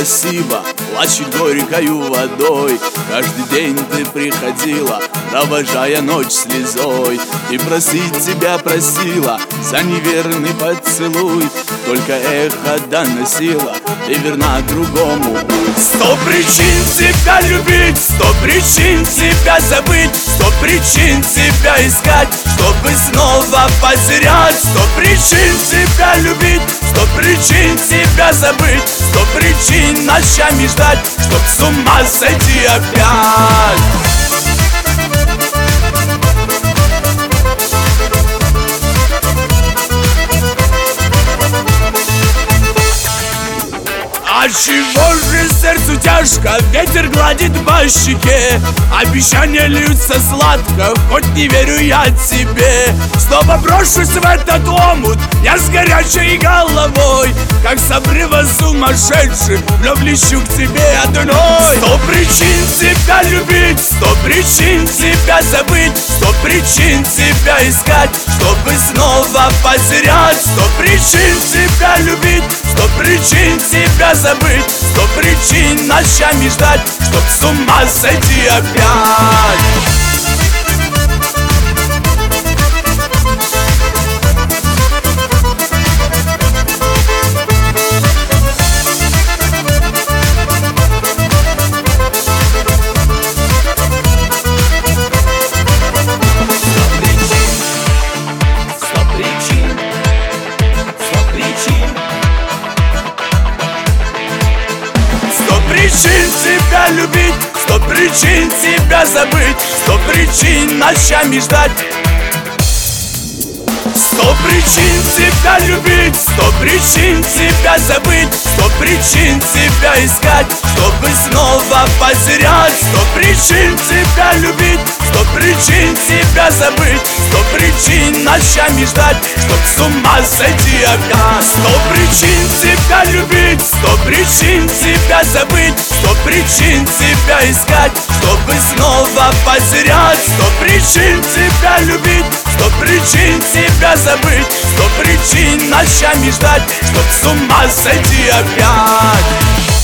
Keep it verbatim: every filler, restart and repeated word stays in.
красиво, плачет горькою водой. Каждый день ты приходила, провожая ночь слезой, и просить тебя просила за неверный поцелуй. Только эхо доносило, ты верна другому. Сто причин тебя любить, сто причин тебя забыть, сто причин тебя искать, чтобы снова потерять. Сто причин тебя любить, сто причин тебя забыть, сто причин ночами ждать, чтоб с ума сойти опять. А чего же сердцу тяжко, ветер гладит по щеке, обещания льются сладко, хоть не верю я тебе. Снова брошусь в этот омут, я с горячей головой, как с обрыва сумасшедший, вновь лечу к тебе одной. Сто причин тебя любить, сто причин тебя забыть, сто причин тебя искать, чтобы снова потерять. Сто причин тебя любить, сто причин тебя забыть, сто причин ночами ждать, чтоб с ума сойти опять. Причин тебя любить, сто причин тебя забыть, сто причин ночами ждать. Сто причин тебя любить, сто причин тебя забыть, сто причин тебя искать, чтобы снова потерять. Сто причин тебя любить, сто причин тебя забыть, сто причин ночами ждать, чтоб с ума сойти опять. Сто причин тебя любить, сто причин тебя забыть, сто причин тебя искать, чтобы снова потерять. Сто причин тебя любить, сто причин тебя забыть, сто причин ночами ждать, чтоб с ума сойти опять.